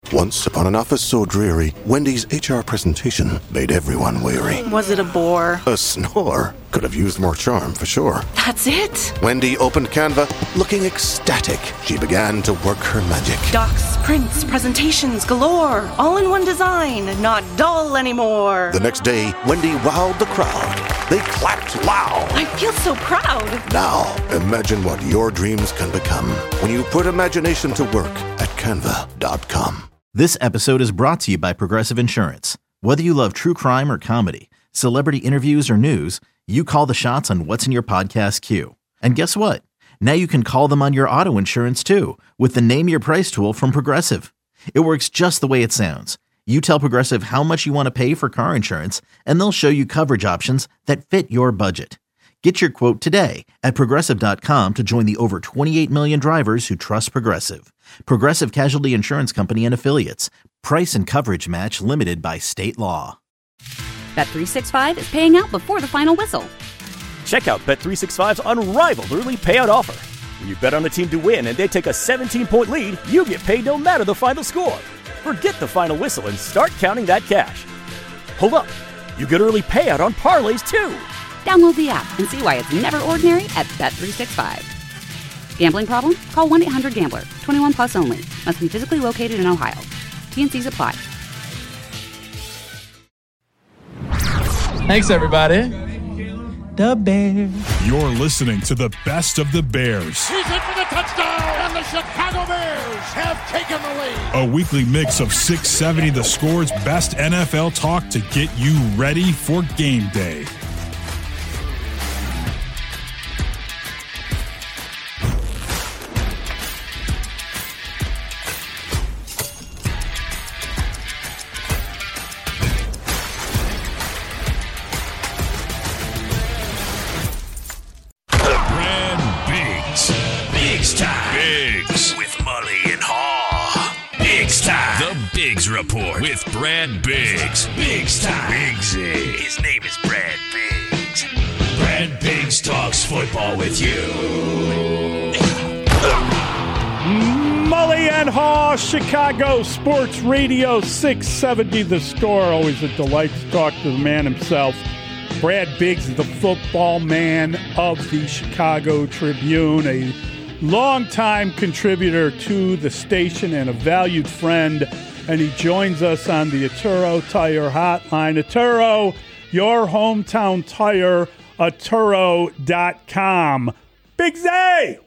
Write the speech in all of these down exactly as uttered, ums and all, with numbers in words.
Once upon an office so dreary, Wendy's H R presentation made everyone weary. Was it a bore? A snore. Could have used more charm, for sure. That's it? Wendy opened Canva, looking ecstatic. She began to work her magic. Docs, prints, presentations galore. All in one design, not dull anymore. The next day, Wendy wowed the crowd. They clapped loud. I feel so proud. Now, imagine what your dreams can become when you put imagination to work at canva dot com. This episode is brought to you by Progressive Insurance. Whether you love true crime or comedy, celebrity interviews or news, you call the shots on what's in your podcast queue. And guess what? Now you can call them on your auto insurance too with the Name Your Price tool from Progressive. It works just the way it sounds. You tell Progressive how much you want to pay for car insurance, and they'll show you coverage options that fit your budget. Get your quote today at Progressive dot com to join the over twenty-eight million drivers who trust Progressive. Progressive Casualty Insurance Company and Affiliates. Price and coverage match limited by state law. Bet three sixty-five is paying out before the final whistle. Check out Bet three sixty-five's unrivaled early payout offer. When you bet on a team to win and they take a seventeen-point lead, you get paid no matter the final score. Forget the final whistle and start counting that cash. Hold up. You get early payout on parlays, too. Download the app and see why it's never ordinary at Bet three sixty-five. Gambling problem? Call one eight hundred gambler. twenty-one plus only. Must be physically located in Ohio. T and Cs apply. Thanks, everybody. The Bears. You're listening to the best of the Bears. He's in for the touchdown, and the Chicago Bears have taken the lead. A weekly mix of six seventy The Score's best N F L talk to get you ready for game day. Report with Brad Biggs. Biggs time. Biggsy. His name is Brad Biggs. Brad Biggs talks football with you. Mully and Haw, Chicago Sports Radio six seventy The Score. Always a delight to talk to the man himself. Brad Biggs, the football man of the Chicago Tribune, a longtime contributor to the station and a valued friend. And he joins us on the Atturo Tire Hotline. Atturo, your hometown tire, Atturo dot com. Big Zay!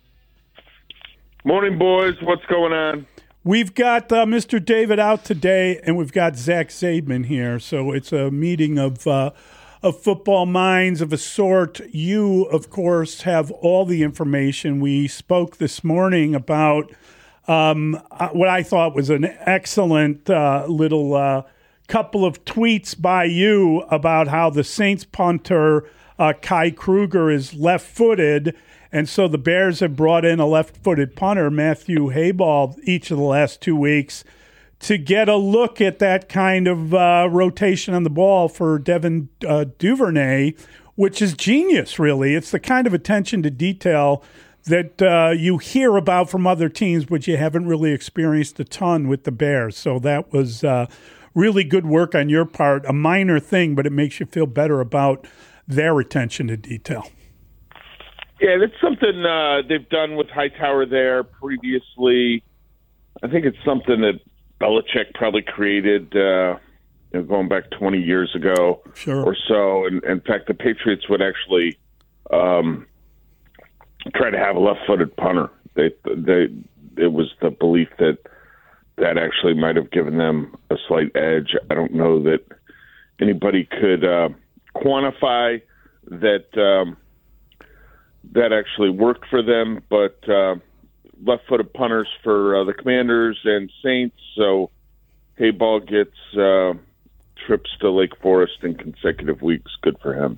Morning, boys. What's going on? We've got uh, Mister David out today, and we've got Zach Zaidman here. So it's a meeting of uh, of football minds of a sort. You, of course, have all the information. We spoke this morning about Um, what I thought was an excellent uh, little uh, couple of tweets by you about how the Saints punter uh, Kai Kruger is left-footed, and so the Bears have brought in a left-footed punter, Matthew Hayball, each of the last two weeks to get a look at that kind of uh, rotation on the ball for Devin uh, Duvernay, which is genius, really. It's the kind of attention to detail that uh, you hear about from other teams, but you haven't really experienced a ton with the Bears. So that was uh, really good work on your part, a minor thing, but it makes you feel better about their attention to detail. Yeah, that's something uh, they've done with Hightower there previously. I think it's something that Belichick probably created uh, you know, going back twenty years ago sure. or so. And in fact, the Patriots would actually um, – try to have a left-footed punter. They, they, it was the belief that that actually might have given them a slight edge. I don't know that anybody could uh, quantify that um, that actually worked for them, but uh, left-footed punters for uh, the Commanders and Saints. So Hayball gets uh, trips to Lake Forest in consecutive weeks. Good for him.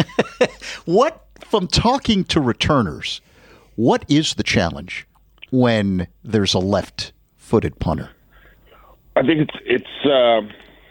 What? From talking to returners, what is the challenge when there's a left-footed punter? I think it's it's uh,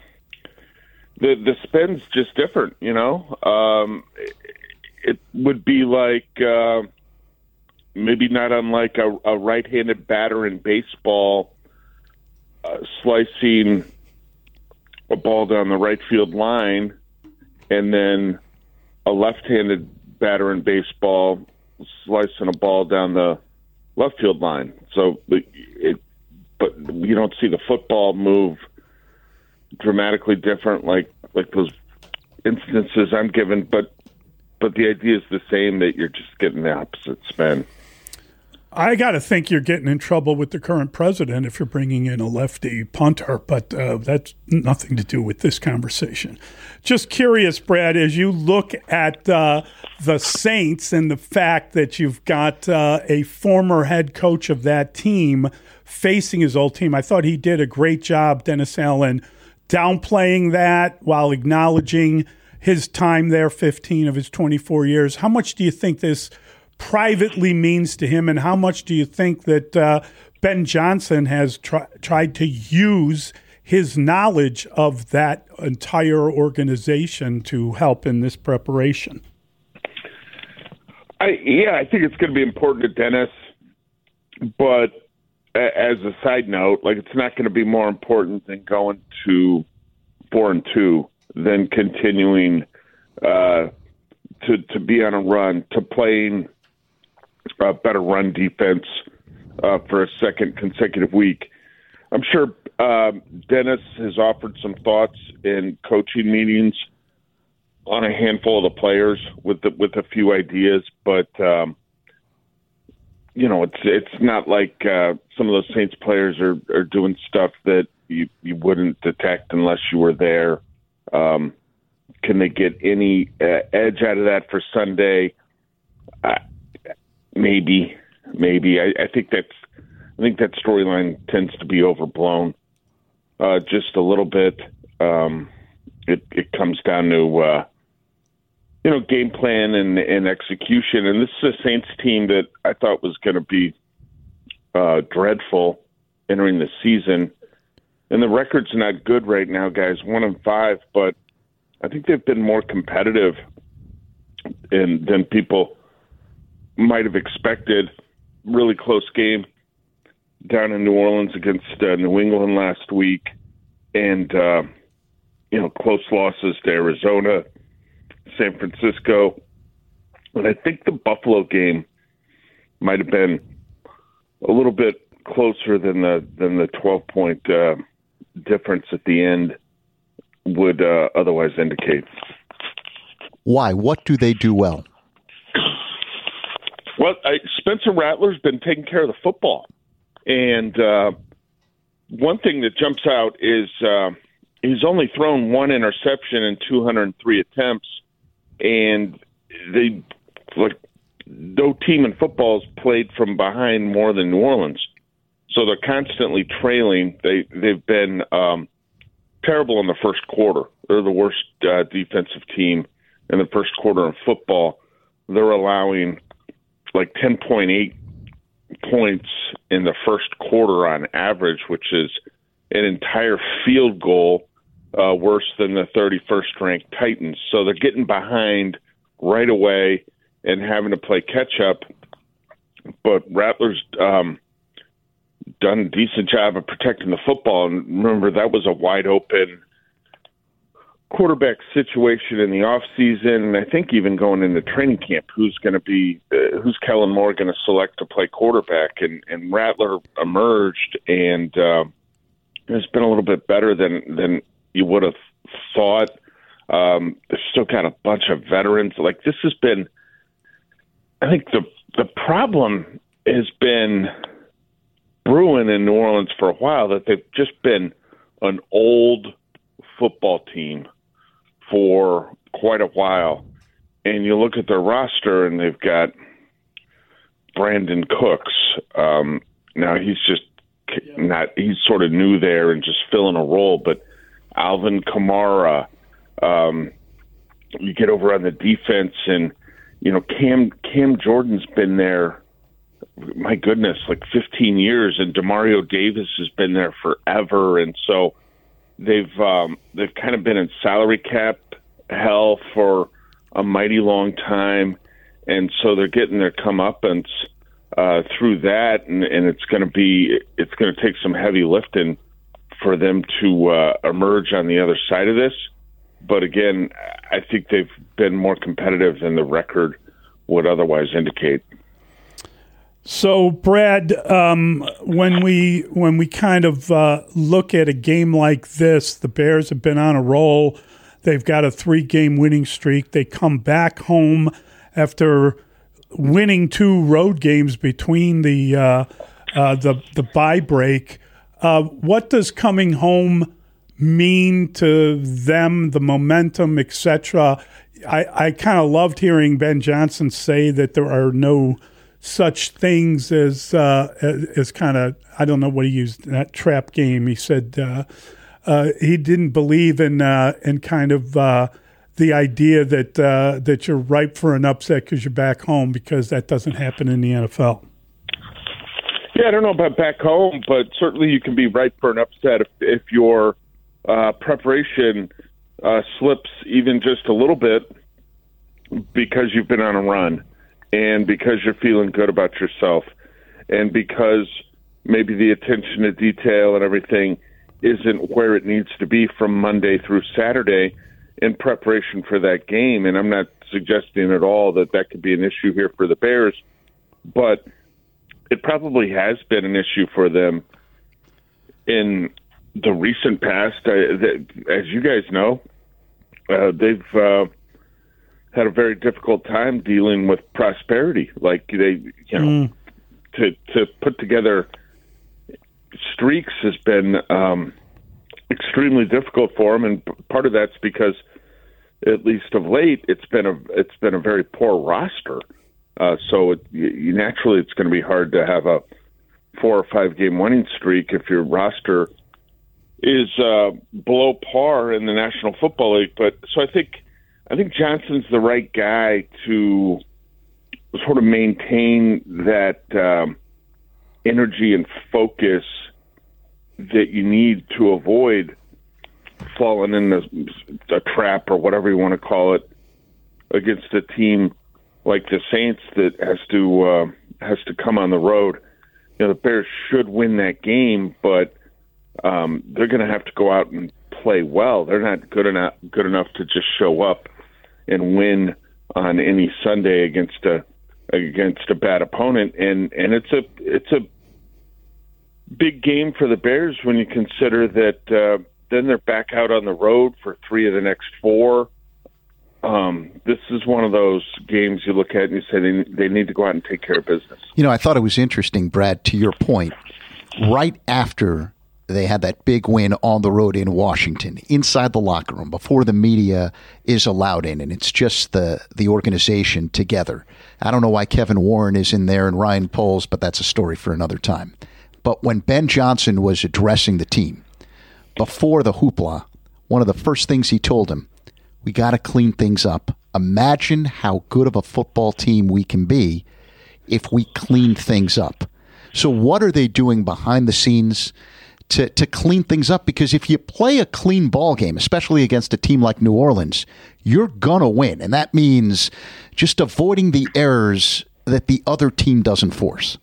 the the spin's just different. You know, um, it, it would be like uh, maybe not unlike a, a right-handed batter in baseball uh, slicing a ball down the right field line, and then a left-handed batter in baseball slicing a ball down the left field line. So it, but you don't see the football move dramatically different like like those instances I'm given. But but the idea is the same, that you're just getting the opposite spin. I got to think you're getting in trouble with the current president if you're bringing in a lefty punter, but uh, that's nothing to do with this conversation. Just curious, Brad, as you look at uh, the Saints and the fact that you've got uh, a former head coach of that team facing his old team, I thought he did a great job, Dennis Allen, downplaying that while acknowledging his time there, fifteen of his twenty-four years. How much do you think this privately means to him, and how much do you think that uh, Ben Johnson has try- tried to use his knowledge of that entire organization to help in this preparation? I, yeah, I think it's going to be important to Dennis, but as a side note, like, it's not going to be more important than going to four and two than continuing uh, to to be on a run, to playing a better run defense uh, for a second consecutive week. I'm sure um, Dennis has offered some thoughts in coaching meetings on a handful of the players with the, with a few ideas, but um, you know, it's it's not like uh, some of those Saints players are, are doing stuff that you, you wouldn't detect unless you were there. Um, can they get any uh, edge out of that for Sunday? Uh, maybe, maybe. I, I think that's. I think that storyline tends to be overblown uh, just a little bit. Um, it, it comes down to uh, you know, game plan and, and execution. And this is a Saints team that I thought was going to be uh, dreadful entering the season. And the record's not good right now, guys. One and five, but I think they've been more competitive in, than people might have expected. Really close game down in New Orleans against uh, New England last week, and uh, you know, close losses to Arizona, San Francisco, and I think the Buffalo game might have been a little bit closer than the than the twelve point uh, difference at the end would uh, otherwise indicate. Why? What do they do well? Well, I, Spencer Rattler's been taking care of the football. And uh, one thing that jumps out is uh, he's only thrown one interception in two hundred three attempts, and they like no team in football has played from behind more than New Orleans, so they're constantly trailing. They they've been um, terrible in the first quarter. They're the worst uh, defensive team in the first quarter in football. They're allowing like ten point eight points in the first quarter on average, which is an entire field goal uh, worse than the thirty-first ranked Titans. So they're getting behind right away and having to play catch up. But Rattler's um, done a decent job of protecting the football. And remember, that was a wide open quarterback situation in the offseason, and I think even going into training camp, who's going to be, uh, who's Kellen Moore going to select to play quarterback? And, and Rattler emerged and uh, has been a little bit better than, than you would have thought. Um, they've still got a bunch of veterans. Like, this has been, I think the the problem has been brewing in New Orleans for a while, that they've just been an old football team for quite a while. And you look at their roster and they've got Brandon Cooks. Um, now he's just not, he's sort of new there and just filling a role, but Alvin Kamara, um, you get over on the defense and, you know, Cam, Cam Jordan's been there, my goodness, like fifteen years, and Demario Davis has been there forever. And so They've um, they've kind of been in salary cap hell for a mighty long time, and so they're getting their comeuppance uh, through that, and, and it's going to be it's going to take some heavy lifting for them to uh, emerge on the other side of this. But again, I think they've been more competitive than the record would otherwise indicate. So, Brad, um, when we when we kind of uh, look at a game like this, the Bears have been on a roll. They've got a three-game winning streak. They come back home after winning two road games between the uh, uh, the the bye break. Uh, what does coming home mean to them? The momentum, et cetera. I, I kind of loved hearing Ben Johnson say that there are no such things as uh, as kind of, I don't know what he used, that trap game. He said uh, uh, he didn't believe in uh, in kind of uh, the idea that uh, that you're ripe for an upset because you're back home, because that doesn't happen in the N F L. Yeah, I don't know about back home, but certainly you can be ripe for an upset if, if your uh, preparation uh, slips even just a little bit because you've been on a run. And because you're feeling good about yourself, and because maybe the attention to detail and everything isn't where it needs to be from Monday through Saturday in preparation for that game. And I'm not suggesting at all that that could be an issue here for the Bears, but it probably has been an issue for them in the recent past. Uh, that, as you guys know, uh, they've uh, had a very difficult time dealing with prosperity. Like they, you know, mm. to to put together streaks has been um, extremely difficult for them, and part of that's because, at least of late, it's been a it's been a very poor roster. Uh, so it, you, naturally, it's going to be hard to have a four or five game winning streak if your roster is uh, below par in the National Football League. But so I think. I think Johnson's the right guy to sort of maintain that um, energy and focus that you need to avoid falling in a, a trap or whatever you want to call it against a team like the Saints that has to uh, has to come on the road. You know, the Bears should win that game, but um, they're going to have to go out and play well. They're not good enough good enough to just show up and win on any Sunday against a against a bad opponent, and and it's a it's a big game for the Bears when you consider that uh, then they're back out on the road for three of the next four. Um, this is one of those games you look at and you say they, they need to go out and take care of business. You know, I thought it was interesting, Brad, to your point, right after they had that big win on the road in Washington, inside the locker room, before the media is allowed in, and it's just the, the organization together. I don't know why Kevin Warren is in there and Ryan Poles, but that's a story for another time. But when Ben Johnson was addressing the team, before the hoopla, one of the first things he told him, we got to clean things up. Imagine how good of a football team we can be if we clean things up. So what are they doing behind the scenes to to clean things up? Because if you play a clean ball game, especially against a team like New Orleans, you're going to win. And that means just avoiding the errors that the other team doesn't force.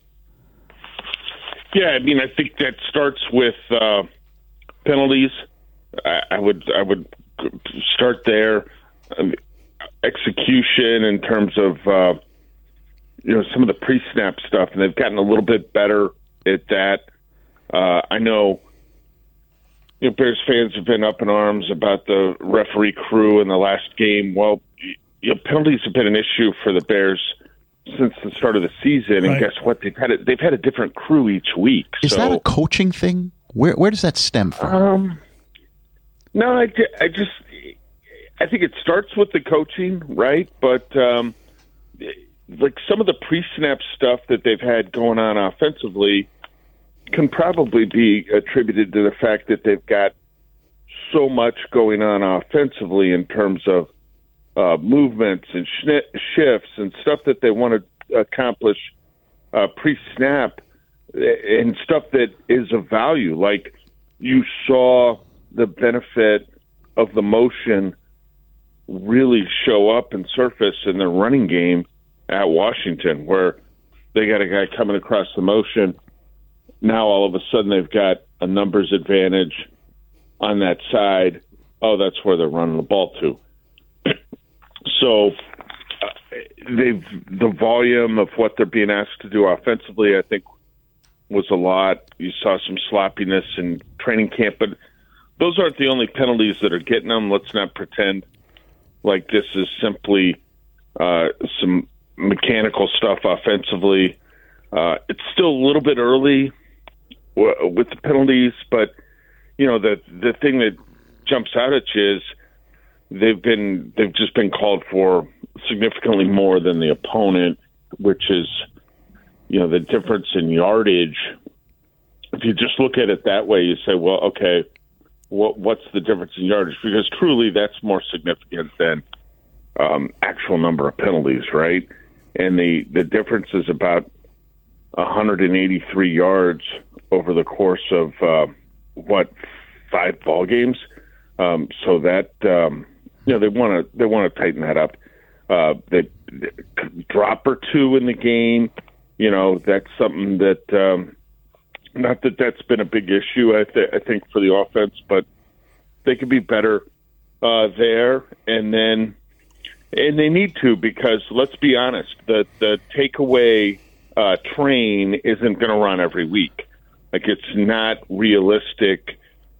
Yeah, I mean, I think that starts with uh, penalties. I, I would I would start there. Um, execution in terms of uh, you know some of the pre-snap stuff, and they've gotten a little bit better at that. Uh, I know, you know, Bears fans have been up in arms about the referee crew in the last game. Well, you know, penalties have been an issue for the Bears since the start of the season, and right. guess what? They've had a, they've had a different crew each week. Is so, that a coaching thing? Where where does that stem from? Um, no, I, I just I think it starts with the coaching, right? But um, like some of the pre-snap stuff that they've had going on offensively can probably be attributed to the fact that they've got so much going on offensively in terms of uh, movements and sh- shifts and stuff that they want to accomplish uh, pre-snap and stuff that is of value. Like you saw the benefit of the motion really show up and surface in the running game at Washington, where they got a guy coming across the motion. Now all of a sudden they've got a numbers advantage on that side, oh, that's where they're running the ball to. So uh, they've the volume of what they're being asked to do offensively, I think, was a lot. You saw some sloppiness in training camp, but those aren't the only penalties that are getting them. Let's not pretend like this is simply uh, some mechanical stuff offensively. Uh, it's still a little bit early w- with the penalties, but you know the the thing that jumps out at you is they've been they've just been called for significantly more than the opponent, which is you know the difference in yardage. If you just look at it that way, you say, well, okay, what what's the difference in yardage? Because truly, that's more significant than um, actual number of penalties, right? And the the difference is about one hundred eighty-three yards over the course of uh, what five ball games. Um, so that um, you know they want to they want to tighten that up. Uh, they, they drop or two in the game. You know that's something that um, not that that's been a big issue. I, th- I think for the offense, but they could be better uh, there. And then and they need to because let's be honest, the the takeaway uh, train isn't going to run every week. Like it's not realistic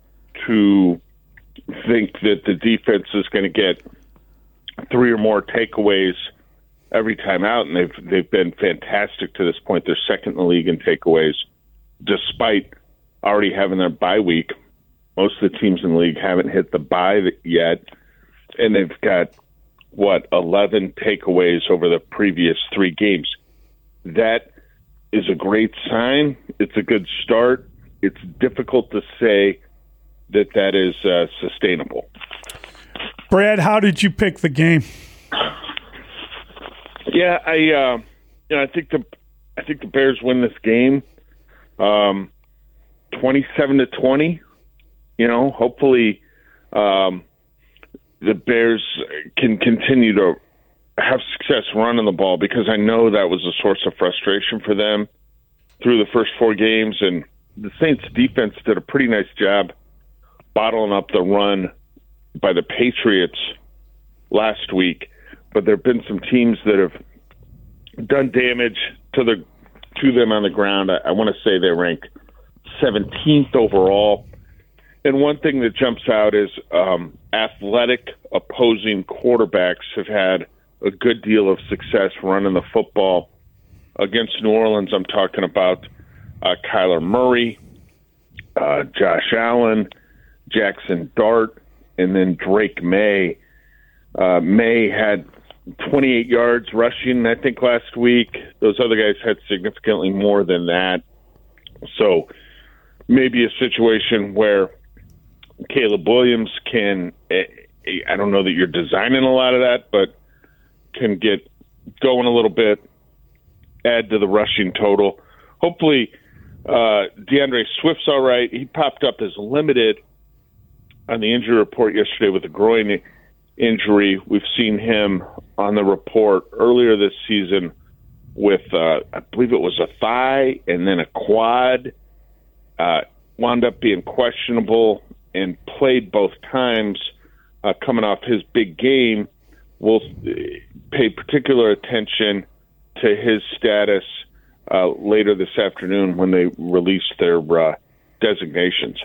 to think that the defense is going to get three or more takeaways every time out, and they've they've been fantastic to this point. They're second in the league in takeaways, despite already having their bye week. Most of the teams in the league haven't hit the bye yet, and they've got what eleven takeaways over the previous three games. That is a great sign. It's a good start. It's difficult to say that that is uh, sustainable. Brad, how did you pick the game? Yeah, I, uh, you know, I think the, I think the Bears win this game, um, twenty-seven to twenty. You know, hopefully, um, the Bears can continue to have success running the ball because I know that was a source of frustration for them through the first four games, and the Saints defense did a pretty nice job bottling up the run by the Patriots last week. But there have been some teams that have done damage to the to them on the ground. I, I want to say they rank seventeenth overall. And one thing that jumps out is um, athletic opposing quarterbacks have had a good deal of success running the football. Against New Orleans, I'm talking about uh, Kyler Murray, uh, Josh Allen, Jackson Dart, and then Drake May. Uh, May had twenty-eight yards rushing, I think, last week. Those other guys had significantly more than that. So maybe a situation where Caleb Williams can, I don't know that you're designing a lot of that, but can get going a little bit, add to the rushing total. Hopefully, uh, DeAndre Swift's all right. He popped up as limited on the injury report yesterday with a groin injury. We've seen him on the report earlier this season with, uh, I believe it was a thigh and then a quad. Uh, wound up being questionable and played both times uh, coming off his big game. We'll pay particular attention to his status uh, later this afternoon when they release their uh, designations.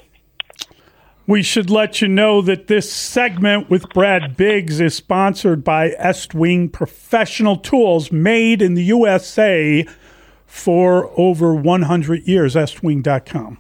We should let you know that this segment with Brad Biggs is sponsored by Estwing Professional Tools, made in the U S A for over one hundred years, estwing dot com.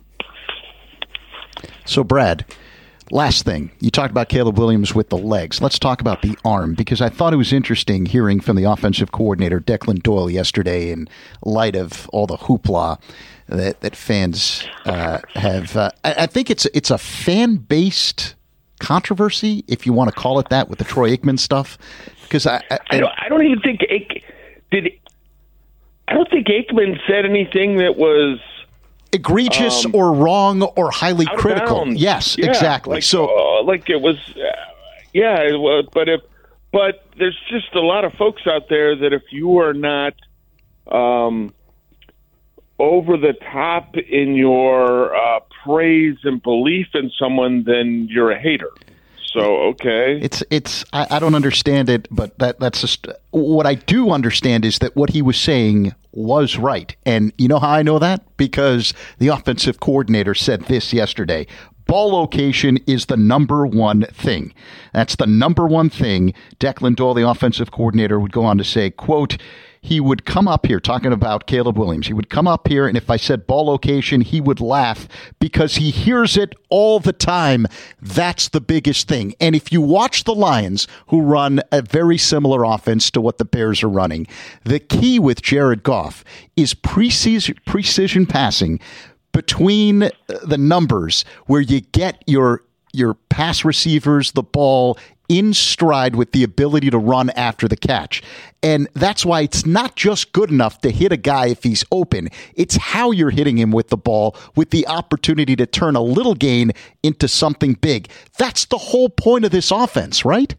So, Brad, last thing. You talked about Caleb Williams with the legs. Let's talk about the arm, because I thought it was interesting hearing from the offensive coordinator, Declan Doyle, yesterday in light of all the hoopla that, that fans uh, have. Uh, I, I think it's it's a fan-based controversy, if you want to call it that, with the Troy Aikman stuff. Because I, I, I, don't, I don't even think Aik, did. I don't think Aikman said anything that was egregious um, or wrong or highly critical. Yes, yeah, exactly. Like, so, uh, like it was, uh, yeah. It was, but if, but there's just a lot of folks out there that if you are not um, over the top in your uh, praise and belief in someone, then you're a hater. So, okay. It's, it's, I, I don't understand it, but that, that's just, what I do understand is that what he was saying was right. And you know how I know that? Because the offensive coordinator said this yesterday. Ball location is the number one thing. That's the number one thing. Declan Dole, the offensive coordinator, would go on to say, quote, he would come up here, talking about Caleb Williams, he would come up here, and if I said ball location, he would laugh because he hears it all the time. That's the biggest thing. And if you watch the Lions, who run a very similar offense to what the Bears are running, the key with Jared Goff is precision, precision passing between the numbers where you get your your pass receivers the ball in stride with the ability to run after the catch. And that's why it's not just good enough to hit a guy if he's open. It's how you're hitting him with the ball, with the opportunity to turn a little gain into something big. That's the whole point of this offense, right?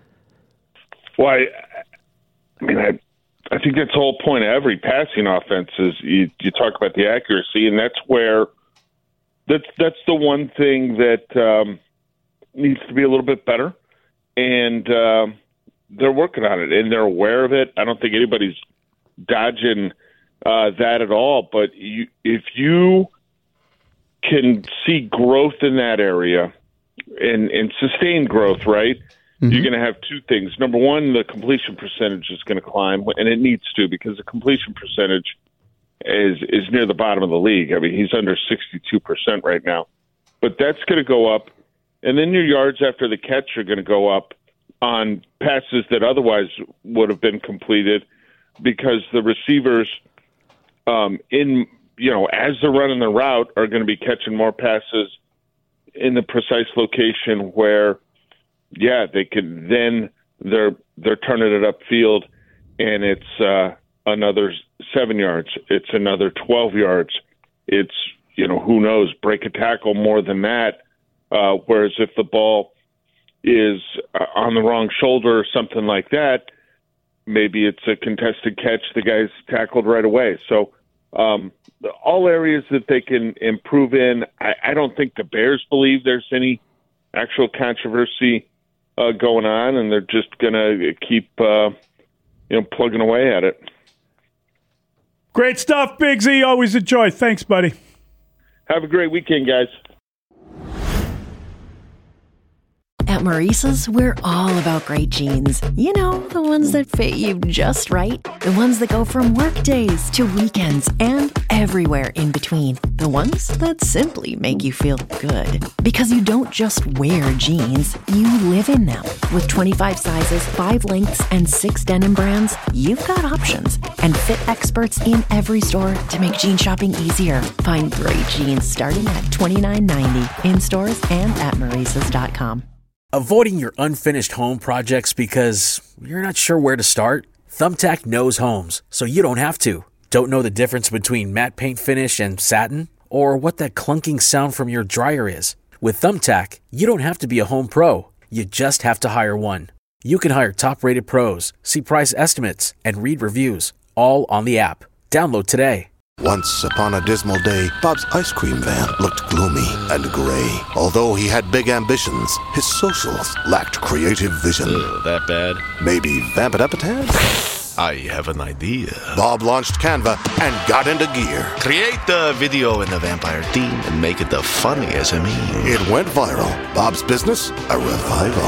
Well, I, I mean, I, I think that's the whole point of every passing offense is you, you talk about the accuracy, and that's where that's that's the one thing that um, needs to be a little bit better. And uh, they're working on it, and they're aware of it. I don't think anybody's dodging uh, that at all. But you, if you can see growth in that area and, and sustained growth, right, mm-hmm. you're going to have two things. Number one, the completion percentage is going to climb, and it needs to because the completion percentage is, is near the bottom of the league. I mean, he's under sixty-two percent right now. But that's going to go up. And then your yards after the catch are going to go up on passes that otherwise would have been completed because the receivers um, in, you know, as they're running the route are going to be catching more passes in the precise location where, yeah, they can then they're, they're turning it upfield and it's uh, another seven yards. It's another twelve yards. It's, you know, who knows, break a tackle more than that. Uh, whereas if the ball is uh, on the wrong shoulder or something like that, maybe it's a contested catch. The guy's tackled right away. So um, all areas that they can improve in. I, I don't think the Bears believe there's any actual controversy uh, going on, and they're just going to keep uh, you know plugging away at it. Great stuff, Big Z. Always a joy. Thanks, buddy. Have a great weekend, guys. At Maurice's, we're all about great jeans. You know, the ones that fit you just right. The ones that go from work days to weekends and everywhere in between. The ones that simply make you feel good. Because you don't just wear jeans, you live in them. With twenty-five sizes, five lengths, and six denim brands, you've got options. And fit experts in every store to make jean shopping easier. Find great jeans starting at twenty-nine ninety in stores and at Maurices dot com. Avoiding your unfinished home projects because you're not sure where to start? Thumbtack knows homes, so you don't have to. Don't know the difference between matte paint finish and satin? Or what that clunking sound from your dryer is? With Thumbtack, you don't have to be a home pro. You just have to hire one. You can hire top-rated pros, see price estimates, and read reviews, all on the app. Download today. Once upon a dismal day, Bob's ice cream van looked gloomy and gray. Although he had big ambitions, his socials lacked creative vision. Ugh, that bad? Maybe vamp it up a tad? I have an idea. Bob launched Canva and got into gear. Create the video in the vampire theme and make it the funniest of me. It went viral. Bob's business, a revival.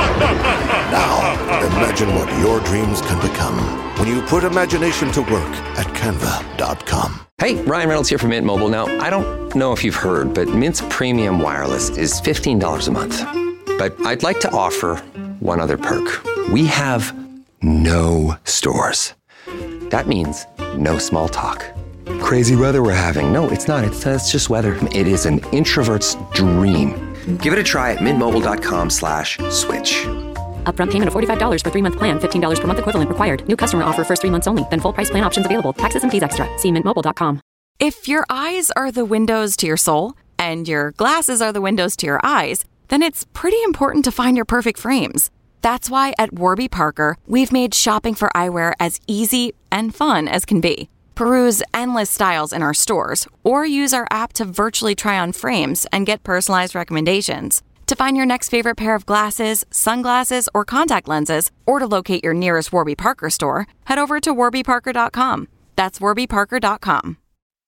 Now, imagine what your dreams can become when you put imagination to work at canva dot com. Hey, Ryan Reynolds here from Mint Mobile. Now, I don't know if you've heard, but Mint's premium wireless is fifteen dollars a month. But I'd like to offer one other perk. We have no stores. That means no small talk. Crazy weather we're having. No, it's not. It's, uh, it's just weather. It is an introvert's dream. Give it a try at mintmobile.com slash switch. Upfront payment of forty-five dollars for three-month plan, fifteen dollars per month equivalent required. New customer offer first three months only. Then full price plan options available. Taxes and fees extra. See mint mobile dot com. If your eyes are the windows to your soul and your glasses are the windows to your eyes, then it's pretty important to find your perfect frames. That's why at Warby Parker, we've made shopping for eyewear as easy and fun as can be. Peruse endless styles in our stores, or use our app to virtually try on frames and get personalized recommendations. To find your next favorite pair of glasses, sunglasses, or contact lenses, or to locate your nearest Warby Parker store, head over to warby parker dot com. That's warby parker dot com.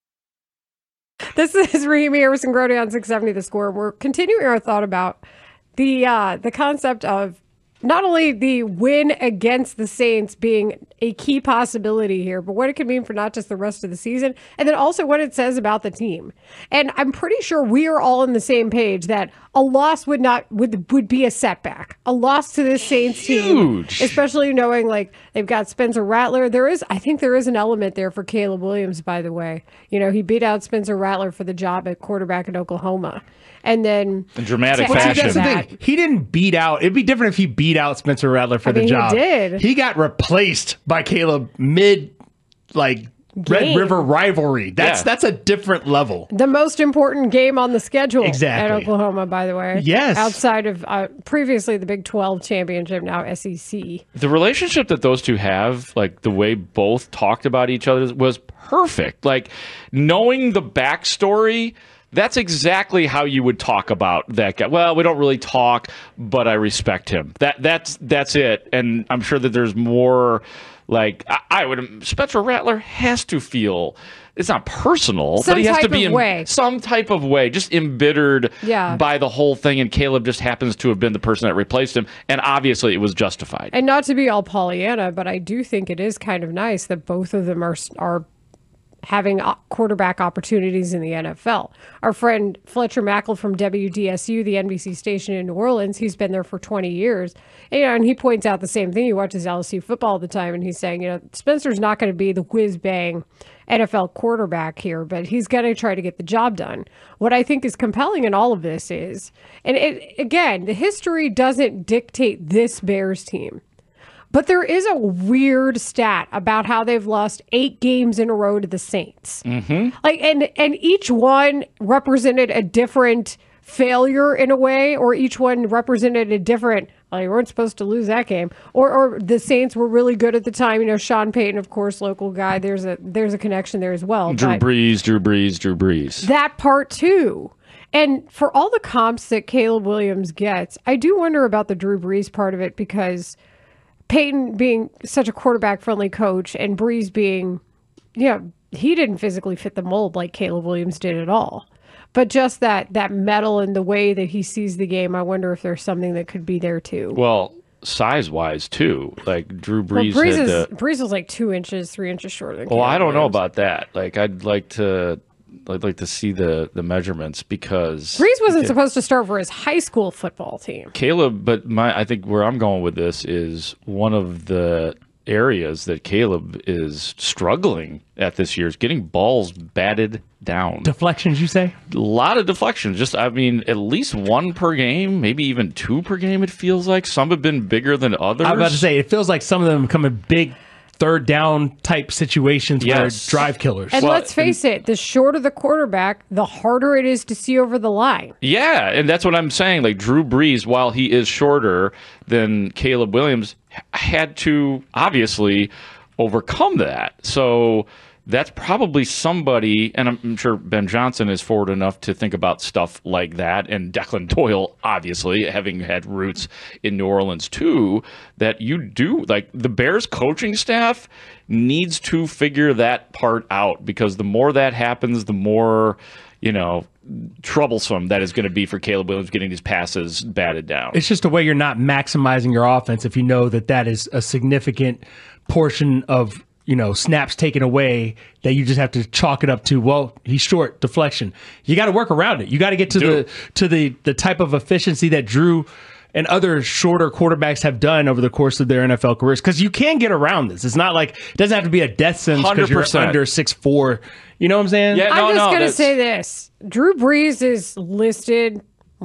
This is Raheem Harrison Grody on six seventy The Score. We're continuing our thought about the uh, the concept of not only the win against the Saints being a key possibility here, but what it could mean for not just the rest of the season, and then also what it says about the team. And I'm pretty sure we are all on the same page that a loss would not would would be a setback. A loss to this Saints Huge. team, especially knowing like they've got Spencer Rattler. There is, I think, there is an element there for Caleb Williams. By the way, you know he beat out Spencer Rattler for the job at quarterback in Oklahoma. And then in dramatic well, fashion. That's the thing. He didn't beat out. It'd be different if he beat out Spencer Rattler for I the mean, job. He did. He got replaced by Caleb mid, like Red Game. River rivalry. That's Yeah. that's a different level. The most important game on the schedule Exactly. at Oklahoma, by the way. Yes. Outside of uh, previously the Big twelve championship, now S E C. The relationship that those two have, like the way both talked about each other, was perfect. Like knowing the backstory. That's exactly how you would talk about that guy. Well, we don't really talk, but I respect him. That that's that's it. And I'm sure that there's more. Like I, I would, Spencer Rattler has to feel it's not personal, Some but he has to type be of in way. some type of way, just embittered Yeah. by the whole thing. And Caleb just happens to have been the person that replaced him, and obviously it was justified. And not to be all Pollyanna, but I do think it is kind of nice that both of them are are having quarterback opportunities in the N F L. Our friend Fletcher Mackel from W D S U, the N B C station in New Orleans, he's been there for twenty years. And, you know, and he points out the same thing. He watches L S U football all the time, and he's saying, you know, Spencer's not going to be the whiz-bang N F L quarterback here, but he's going to try to get the job done. What I think is compelling in all of this is, and it, again, the history doesn't dictate this Bears team. But there is a weird stat about how they've lost eight games in a row to the Saints. Mm-hmm. Like, and and each one represented a different failure in a way, or each one represented a different. Well, you weren't supposed to lose that game, or or the Saints were really good at the time. You know, Sean Payton, of course, local guy. There's a there's a connection there as well. Drew but Brees, Drew Brees, Drew Brees. that part too. And for all the comps that Caleb Williams gets, I do wonder about the Drew Brees part of it, because Peyton being such a quarterback-friendly coach and Brees being, yeah, he didn't physically fit the mold like Caleb Williams did at all. But just that that metal and the way that he sees the game, I wonder if there's something that could be there too. Well, size-wise too, like Drew Brees. Well, Brees, had is, the, Brees was like two inches, three inches shorter than well, Caleb I don't know Williams. about that. Like, I'd like to, I'd like to see the the measurements, because Brees wasn't okay, supposed to start for his high school football team. Caleb, but my I think where I'm going with this is one of the areas that Caleb is struggling at this year is getting balls batted down. Deflections, you say? A lot of deflections. Just, I mean, at least one per game, maybe even two per game, it feels like. Some have been bigger than others. I was about to say, it feels like some of them come in big third down type situations Yes. where drive killers. And let's face it, the shorter the quarterback, the harder it is to see over the line. Yeah, and that's what I'm saying. Like, Drew Brees, while he is shorter than Caleb Williams, h- had to obviously overcome that. So that's probably somebody, and I'm sure Ben Johnson is forward enough to think about stuff like that, and Declan Doyle, obviously, having had roots in New Orleans too, that you do, like, the Bears coaching staff needs to figure that part out, because the more that happens, the more, you know, troublesome that is going to be for Caleb Williams getting his passes batted down. It's just a way you're not maximizing your offense if you know that that is a significant portion of, you know, snaps taken away, that you just have to chalk it up to, well, he's short, deflection. You got to work around it. You got to get to Dude. the to the the type of efficiency that Drew and other shorter quarterbacks have done over the course of their N F L careers, because you can get around this. It's not like, it doesn't have to be a death sentence because you're one hundred percent. under six foot four. You know what I'm saying? Yeah, no, I'm just no, going to that's- say this. Drew Brees is listed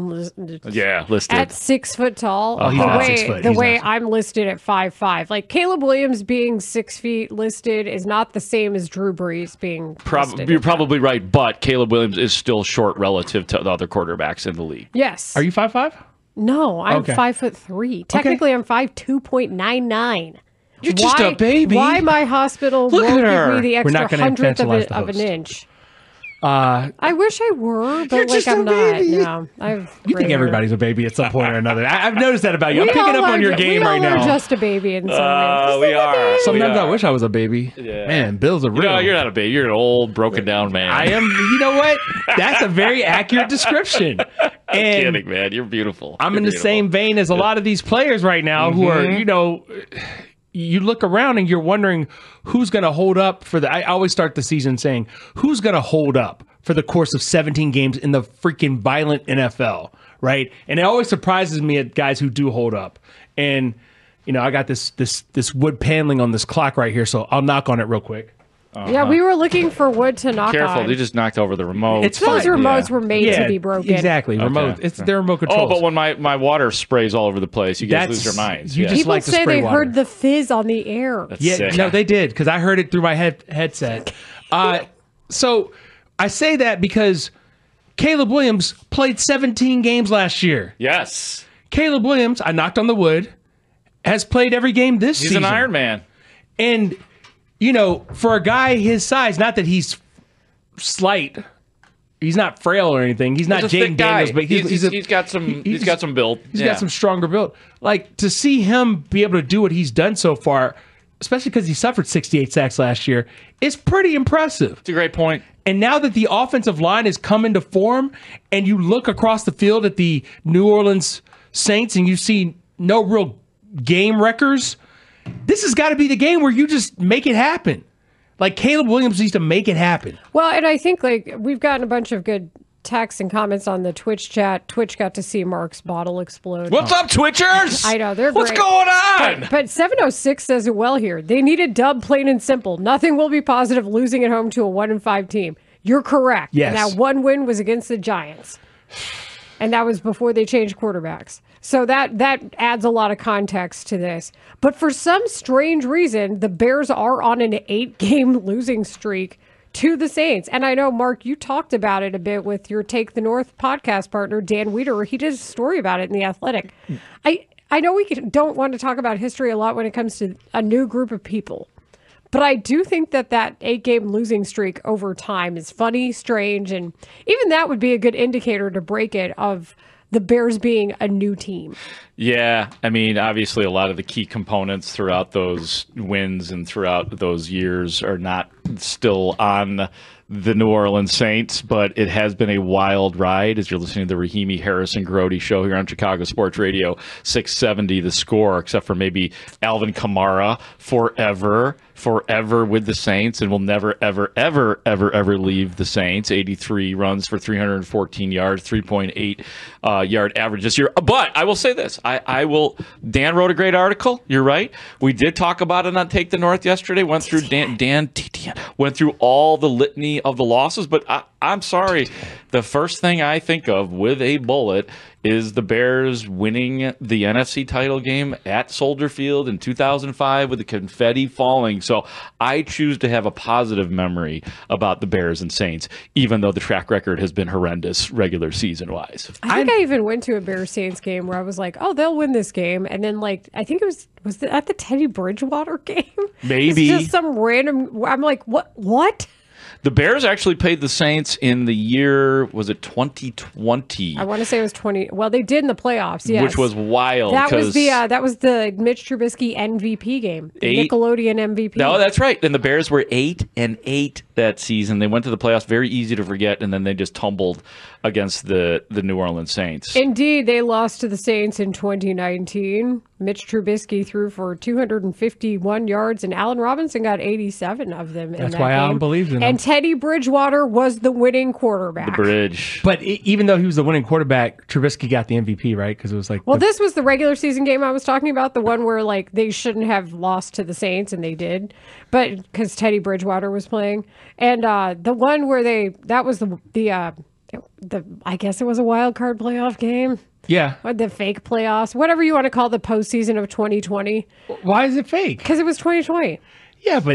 Yeah, listed. at six foot tall. Oh, he's the not way, six foot. The He's way not. I'm listed at five five. Like, Caleb Williams being six feet listed is not the same as Drew Brees being Prob- listed. you're probably right, but Caleb Williams is still short relative to the other quarterbacks in the league. Yes. Are you five five? No, I'm Okay. five foot three. Technically, I'm five two point nine nine. You're why, just a baby. Why my hospital Look won't at her. give me the We're not extra gonna hundredth of, infantilize a, the of an host. inch? Uh, I wish I were, but You're like just I'm a not. baby. No, I've. you think everybody's a baby at some point or another. I, I've noticed that about you. I'm We picking all up on are- your game we right all are now. just a baby in some Uh, ways. we are. Sometimes we I are. wish I was a baby. Yeah. Man, Bill's a real. No, you're not a baby. You're an old, broken down man. I am. You know what? That's a very accurate description. I'm And kidding, man. You're beautiful. I'm You're in the beautiful. same vein as a lot of these players right now who are, Mhm. you know, you look around and you're wondering who's going to hold up for the. I always start the season saying, who's going to hold up for the course of seventeen games in the freaking violent N F L, right? And it always surprises me at guys who do hold up. And, you know, I got this this this wood paneling on this clock right here, so I'll knock on it real quick. Yeah, we were looking for wood to knock Careful, on. they just knocked over the remote. It's Those fine. remotes Yeah. were made Yeah, to be broken. Exactly. Remote. It's their remote Oh, controls. but when my, my water sprays all over the place, you guys That's- lose your minds. you yeah. just People like to say spray they water. heard the fizz on the air. That's Yeah, sick. no, they did because I heard it through my head headset. Uh, so I say that because Caleb Williams played seventeen games last year. Yes. Caleb Williams, I knocked on the wood, has played every game this He's season. an Iron Man. And, you know, for a guy his size, not that he's slight, he's not frail or anything. He's not He's a Jaden thick guy. Daniels, but he's, He's- he's, a, he's got some- he- he's got some build. He's Yeah. got some stronger build. Like, to see him be able to do what he's done so far, especially because he suffered sixty-eight sacks last year, is pretty impressive. It's a great point. And now that the offensive line has come into form, and you look across the field at the New Orleans Saints and you see no real game wreckers, this has got to be the game where you just make it happen. Like Caleb Williams needs to make it happen. Well, and I think like we've gotten a bunch of good texts and comments on the Twitch chat. Twitch got to see Mark's bottle explode. What's up, Twitchers? I know they're What's great. going on? But, but seven oh six says it well here. They need a dub, plain and simple. Nothing will be positive losing at home to a one and five team. You're correct. Yes. And that one win was against the Giants, and that was before they changed quarterbacks. So that that adds a lot of context to this. But for some strange reason, the Bears are on an eight-game losing streak to the Saints. And I know, Mark, you talked about it a bit with your Take the North podcast partner, Dan Wiederer. He did a story about it in The Athletic. I, I know we don't want to talk about history a lot when it comes to a new group of people. But I do think that that eight-game losing streak over time is funny, strange, and even that would be a good indicator to break it of the Bears being a new team. Yeah, I mean, obviously, a lot of the key components throughout those wins and throughout those years are not still on the New Orleans Saints, but it has been a wild ride as you're listening to the Rahimi Harrison Grody show here on Chicago Sports Radio six seventy The Score, except for maybe Alvin Kamara forever, forever with the Saints and will never, ever, ever, ever, ever leave the Saints. eighty-three runs for three hundred fourteen yards, three point eight uh, yard average this year. But I will say this. I, I will. Dan wrote a great article. You're right. We did talk about it on Take the North yesterday. Went through Dan, Dan, Dan went through all the litany of the losses. But I, I'm sorry. The first thing I think of with a bullet is the Bears winning the N F C title game at Soldier Field in two thousand five with the confetti falling. So I choose to have a positive memory about the Bears and Saints, even though the track record has been horrendous regular season wise. I think I even went to a Bears Saints game where I was like, "Oh, they'll win this game," and then like I think it was was it at the Teddy Bridgewater game. Maybe. It's just some random. I'm like, what? What? The Bears actually played the Saints in the year, was it twenty twenty? I want to say it was twenty. Well, they did in the playoffs, yes. Which was wild. That was 'cause the uh, that was the Mitch Trubisky M V P game, the Eight- Nickelodeon M V P. No, that's right. And the Bears were eight and eight that season. They went to the playoffs, very easy to forget, and then they just tumbled against the, the New Orleans Saints. Indeed, they lost to the Saints in twenty nineteen. Mitch Trubisky threw for two hundred fifty-one yards, and Allen Robinson got eighty-seven of them in That's that why game. Allen believes in him. And Teddy Bridgewater was the winning quarterback. The bridge. But e- even though he was the winning quarterback, Trubisky got the M V P, right? Because it was like, Well, the- this was the regular season game I was talking about, the one where like they shouldn't have lost to the Saints, and they did, but because Teddy Bridgewater was playing, and uh, the one where they that was the the uh, the I guess it was a wild card playoff game. yeah. Or the fake playoffs, whatever you want to call the postseason of twenty twenty. Why is it fake? Because it was twenty twenty. Yeah, but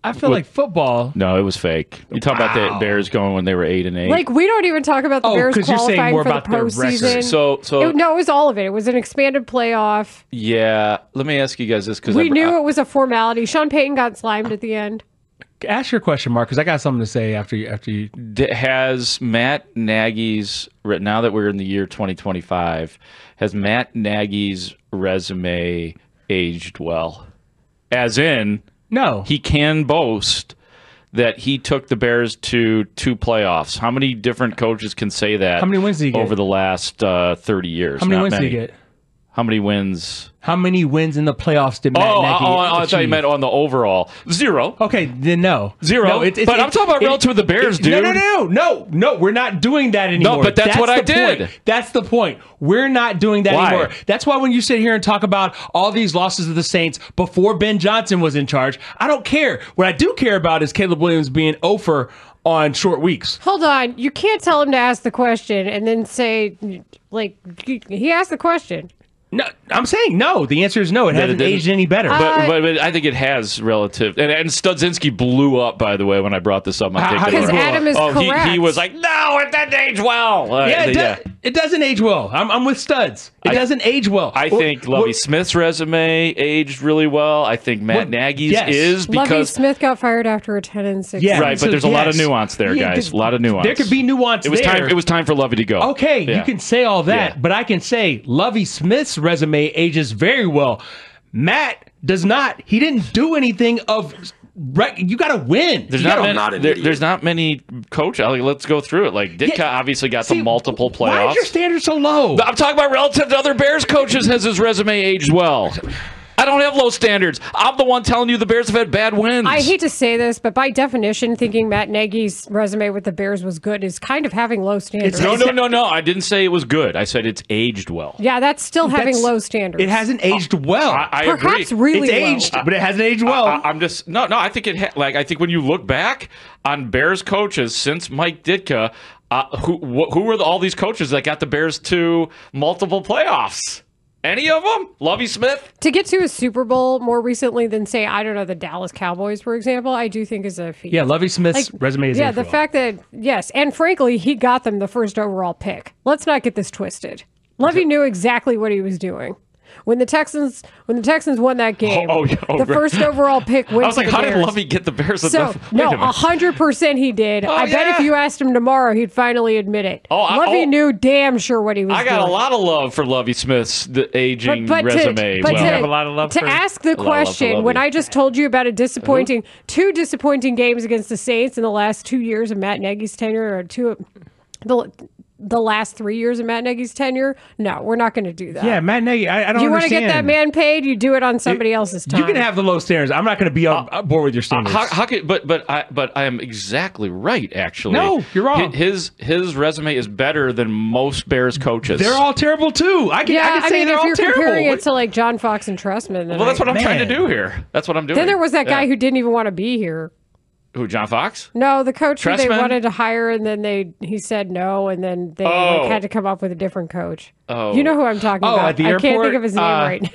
I feel What- like football. No, it was fake. You talk about Wow. the Bears going when they were eight and eight. Like, we don't even talk about the Oh, Bears 'cause you're saying qualifying more for the about their record. postseason. So- so- It- no, it was all of it. It was an expanded playoff. yeah, let me ask you guys this because We knew it was a formality. Sean Payton got slimed at the end. Ask your question, Mark, because I got something to say after you. After you. D- has Matt Nagy's now that we're in the year twenty twenty-five, has Matt Nagy's resume aged well? As in, no, he can boast that he took the Bears to two playoffs. How many different coaches can say that? How many wins did he get? over the last uh, thirty years? How many Not wins many. did he get? How many wins? How many wins in the playoffs did Matt Oh, Nagy oh, oh, I thought you achieve? meant on the overall. Zero. Okay, then no. Zero. No, it- it- But it- I'm talking about it- relative to the Bears, it- No, dude. no, no, no, no. We're not doing that anymore. but that's what I the did. point. That's the point. We're not doing that Why? anymore. That's why when you sit here and talk about all these losses of the Saints before Ben Johnson was in charge, I don't care. What I do care about is Caleb Williams being over on short weeks. Hold on. You can't tell him to ask the question and then say, like, he asked the question. No, I'm saying no. The answer is no. It That hasn't didn't- aged any better. Uh, But, but, but I think it has relative. And, and Studzinski blew up, by the way, when I brought this up. I How- think how they did were- he blow Adam is oh, he, he correct. was like, no, it doesn't age well. Uh, yeah, it, yeah. does, it doesn't age well. I'm, I'm with Studs. It I- doesn't age well. I Well, think Lovie well, Smith's resume aged really well. I think Matt Well, Nagy's yes. is Lovie because Smith got fired after a ten and six. Yeah, right, so but there's a lot of yes. nuance there, Yeah, guys. th- A lot of nuance. There could be nuance It was there. time. It was time for Lovie to go. Okay, Yeah. you can say all that, Yeah. but I can say Lovie Smith's resume ages very well. Matt does not. He didn't do anything of. Right, you got to win. There's You not, gotta- many, there- there's not many coaches. Like, let's go through it. Like Ditka Yeah. obviously got See, the multiple playoffs. Why is your standard so low? I'm talking about relative to other Bears coaches. Has his resume aged well? I don't have low standards. I'm the one telling you the Bears have had bad wins. I hate to say this, but by definition, thinking Matt Nagy's resume with the Bears was good is kind of having low standards. no, no, no, no. I didn't say it was good. I said it's aged well. Yeah, that's still having That's- low standards. It hasn't aged well. I, I Perhaps agree. really it's low. aged, but it hasn't aged well. I, am just no, no. I think it ha- like I think when you look back on Bears coaches since Mike Ditka, uh, who wh- who were the, all these coaches that got the Bears to multiple playoffs? Any of them? Lovie Smith? To get to a Super Bowl more recently than, say, I don't know, the Dallas Cowboys, for example, I do think is a feat. yeah, Lovie Smith's Like, resume is yeah, aged the well. fact that, yes, and frankly, he got them the first overall pick. Let's not get this twisted. Lovie knew exactly what he was doing. When the Texans when the Texans won that game, Oh, oh, yeah, oh, the right. first overall pick went I was to like, the how did Bears. Lovie get the Bears? So, enough? no, Wait a minute. one hundred percent he did. Oh, I bet yeah. if you asked him tomorrow, he'd finally admit it. Oh, I- Lovie oh. knew damn sure what he was I got doing. a lot of love for Lovie Smith's the aging But, but resume. to, but well, to, have a lot of love to for- ask the A lot of love for question, when Lovie. I just told you about a disappointing, two disappointing games against the Saints in the last two years of Matt Nagy's tenure, or two, the the last three years of Matt Nagy's tenure, no, we're not going to do that. yeah, Matt Nagy. I, I don't you want to understand. get that man paid? You do it on somebody else's time. You can have the low standards. I'm not going to be on Uh, board with your standards. How, how could, but but I but I am exactly right. Actually, No, you're wrong. His his resume is better than most Bears coaches. They're all terrible too. I can, yeah, I can I say mean, they're if all you're terrible. comparing it to like John Fox and Trustman, then well. That's I- what I'm trying to Man. do here. That's what I'm doing. Then there was that guy Yeah. who didn't even want to be here. who John Fox. No, the coach who they Trestman? wanted to hire, and then they he said no, and then they Oh. like, had to come up with a different coach. Oh. You know who I'm talking Oh, about. at the I can't airport? think of his name Uh, right now.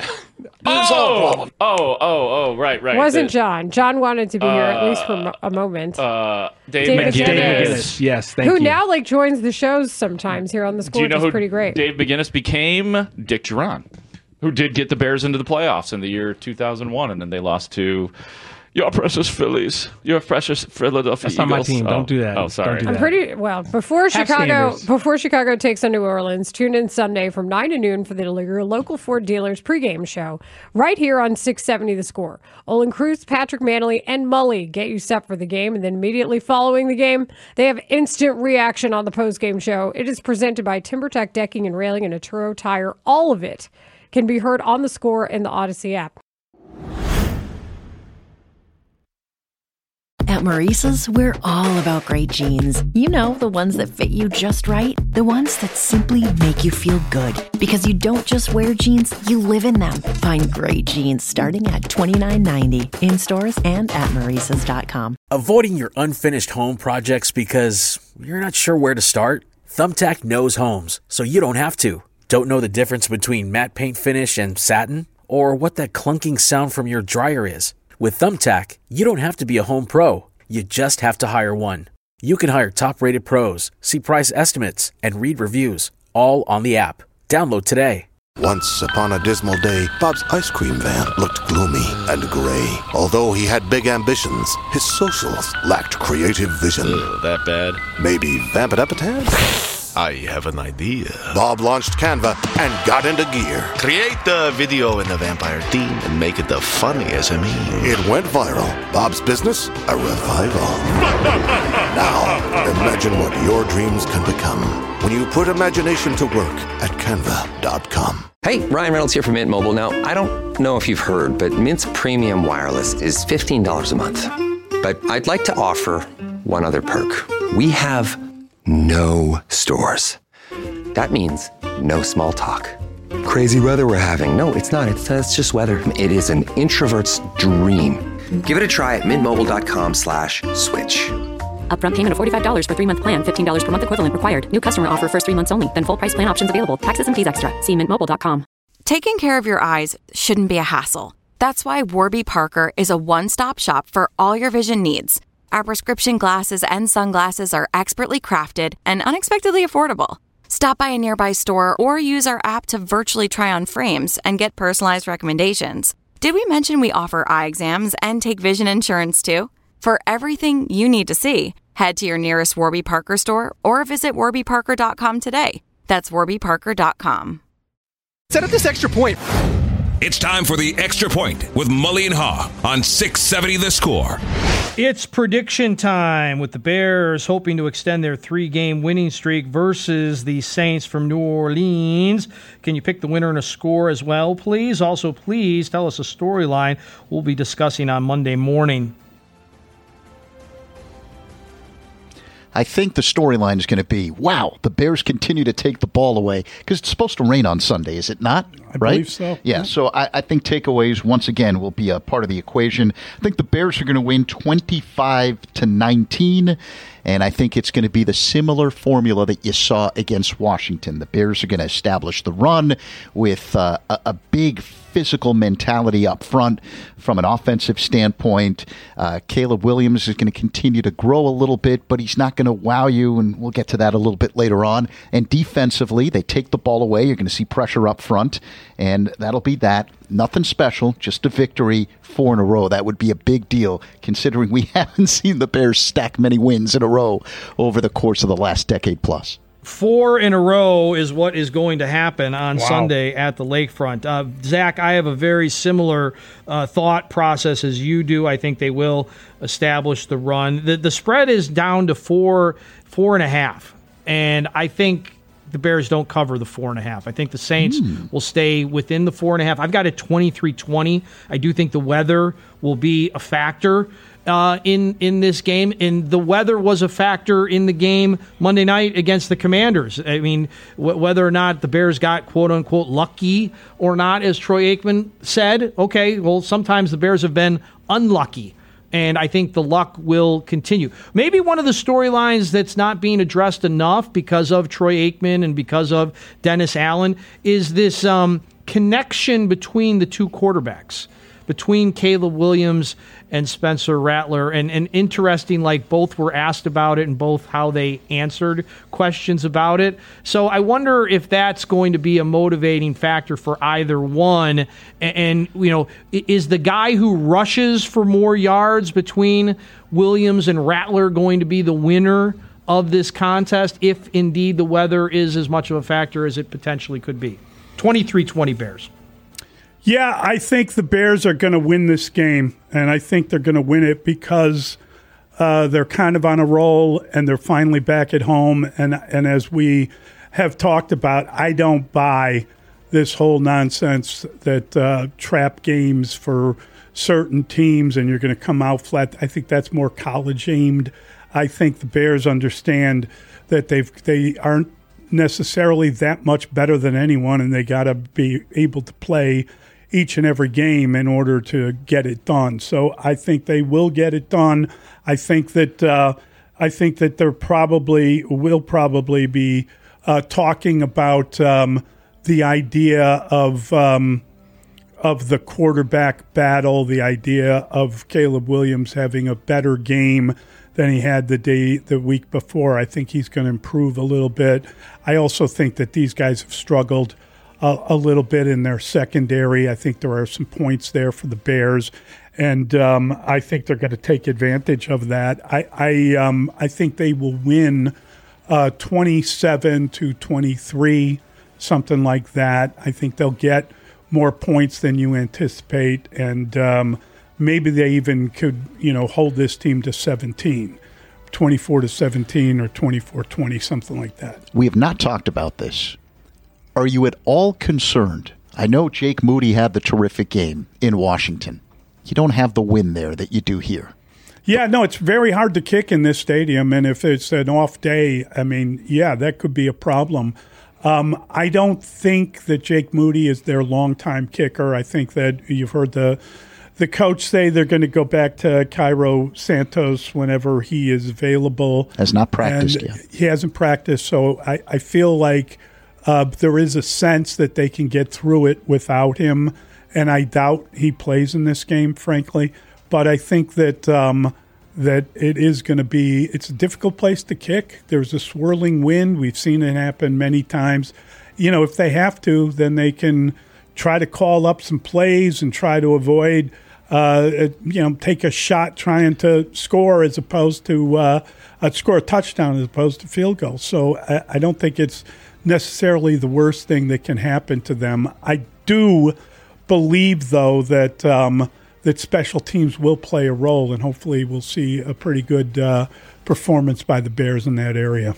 Oh, oh, oh, oh, right, right. Wasn't The- John. John wanted to be here at least for Uh, mo- a moment. Uh, Dave, Dave McGinnis. McGinnis. McGinnis. Yes, thank who you. now like joins the shows sometimes here on the Do score, you know which who is pretty great. Dave McGinnis became? Dick Duran, who did get the Bears into the playoffs in the year two thousand one, and then they lost to your precious Phillies, your precious Philadelphia That's not my Eagles. team. Oh. Don't do that. Oh, Don't sorry. do I'm that. pretty well before Have Chicago. standards. Before Chicago takes on New Orleans, tune in Sunday from nine to noon for the your local Ford dealers pregame show right here on six seventy The Score. Olin Cruz, Patrick Manley, and Mully get you set for the game, and then immediately following the game, they have instant reaction on the postgame show. It is presented by TimberTech Decking and Railing and Atturo Tire. All of it can be heard on the Score and the Odyssey app. At Maurice's, we're all about great jeans. You know, the ones that fit you just right. The ones that simply make you feel good. Because you don't just wear jeans, you live in them. Find great jeans starting at twenty-nine ninety in stores and at maurices dot com. Avoiding your unfinished home projects because you're not sure where to start? Thumbtack knows homes, so you don't have to. Don't know the difference between matte paint finish and satin? Or what that clunking sound from your dryer is? With Thumbtack, you don't have to be a home pro. You just have to hire one. You can hire top-rated pros, see price estimates, and read reviews, all on the app. Download today. Once upon a dismal day, Bob's ice cream van looked gloomy and gray. Although he had big ambitions, his socials lacked creative vision. Ugh, that bad? Maybe vamp it up a tad? I have an idea. Bob launched Canva and got into gear. Create the video in the vampire theme and make it the funniest of me. It went viral. Bob's business, a revival. Now, imagine what your dreams can become when you put imagination to work at canva dot com. Hey, Ryan Reynolds here from Mint Mobile. Now, I don't know if you've heard, but Mint's premium wireless is fifteen dollars a month. But I'd like to offer one other perk. We have no stores. That means no small talk. Crazy weather we're having. No, it's not. It's, uh, it's just weather. It is an introvert's dream. Give it a try at mintmobile.com slash switch. Upfront payment of forty-five dollars for three-month plan, fifteen dollars per month equivalent required. New customer offer first three months only. Then full price plan options available. Taxes and fees extra. See mint mobile dot com. Taking care of your eyes shouldn't be a hassle. That's why Warby Parker is a one-stop shop for all your vision needs. Our prescription glasses and sunglasses are expertly crafted and unexpectedly affordable. Stop by a nearby store or use our app to virtually try on frames and get personalized recommendations. Did we mention we offer eye exams and take vision insurance too? For everything you need to see, head to your nearest Warby Parker store or visit warby parker dot com today. That's warby parker dot com. Set up this extra point. It's time for the Extra Point with Mully and Haw on six seventy The Score. It's prediction time with the Bears hoping to extend their three-game winning streak versus the Saints from New Orleans. Can you pick the winner and a score as well, please? Also, please tell us a storyline we'll be discussing on Monday morning. I think the storyline is going to be, wow, the Bears continue to take the ball away because it's supposed to rain on Sunday, is it not? I right? believe so. Yeah, so I, I think takeaways, once again, will be a part of the equation. I think the Bears are going to win twenty-five to nineteen, and I think it's going to be the similar formula that you saw against Washington. The Bears are going to establish the run with uh, a, a big physical mentality up front from an offensive standpoint. Uh, Caleb Williams is going to continue to grow a little bit, but he's not going to wow you, and we'll get to that a little bit later on. And defensively, they take the ball away. You're going to see pressure up front, and that'll be that. Nothing special, just a victory, four in a row. That would be a big deal, considering we haven't seen the Bears stack many wins in a row over the course of the last decade plus. Four in a row is what is going to happen on Wow. Sunday at the Lakefront. Uh, Zach, I have a very similar uh, thought process as you do. I think they will establish the run. The, the spread is down to four, four and a half, and I think the Bears don't cover the four and a half. I think the Saints mm. will stay within the four and a half. I've got it twenty-three twenty. I do think the weather will be a factor uh, in in this game, and the weather was a factor in the game Monday night against the Commanders. I mean, w- whether or not the Bears got quote unquote lucky or not, as Troy Aikman said, okay, well, sometimes the Bears have been unlucky. And I think the luck will continue. Maybe one of the storylines that's not being addressed enough because of Troy Aikman and because of Dennis Allen is this um, connection between the two quarterbacks, between Caleb Williams and Spencer Rattler. And, and interesting, like both were asked about it and both how they answered questions about it. So I wonder if that's going to be a motivating factor for either one. And, and you know, is the guy who rushes for more yards between Williams and Rattler going to be the winner of this contest if indeed the weather is as much of a factor as it potentially could be? twenty-three twenty Bears. Yeah, I think the Bears are going to win this game, and I think they're going to win it because uh, they're kind of on a roll and they're finally back at home. And and as we have talked about, I don't buy this whole nonsense that uh, trap games for certain teams and you're going to come out flat. I think that's more college aimed. I think the Bears understand that they've they aren't necessarily that much better than anyone, and they got to be able to play each and every game in order to get it done. So I think they will get it done. I think that uh, I think that they're probably will probably be uh, talking about um, the idea of um, of the quarterback battle, the idea of Caleb Williams having a better game than he had the day the week before. I think he's going to improve a little bit. I also think that these guys have struggled a, a little bit in their secondary. I think there are some points there for the Bears, and um, I think they're going to take advantage of that. I I, um, I think they will win uh, twenty-seven to twenty-three, something like that. I think they'll get more points than you anticipate, and um, maybe they even could, you know, hold this team to seventeen, twenty-four to seventeen or twenty-four twenty, something like that. We have not talked about this. Are you at all concerned? I know Jake Moody had the terrific game in Washington. You don't have the win there that you do here. Yeah, no, it's very hard to kick in this stadium, and if it's an off day, I mean, yeah, that could be a problem. Um, I don't think that Jake Moody is their longtime kicker. I think that you've heard the the coach say they're going to go back to Cairo Santos whenever he is available. Has not practiced and yet. He hasn't practiced, so I, I feel like uh, there is a sense that they can get through it without him, and I doubt he plays in this game, frankly. But I think that um, that it is going to be – it's a difficult place to kick. There's a swirling wind. We've seen it happen many times. You know, if they have to, then they can try to call up some plays and try to avoid uh, – you know, take a shot trying to score as opposed to uh, uh, score a touchdown as opposed to field goal. So I, I don't think it's necessarily the worst thing that can happen to them. I do believe, though, that um, – that special teams will play a role, and hopefully we'll see a pretty good uh, performance by the Bears in that area.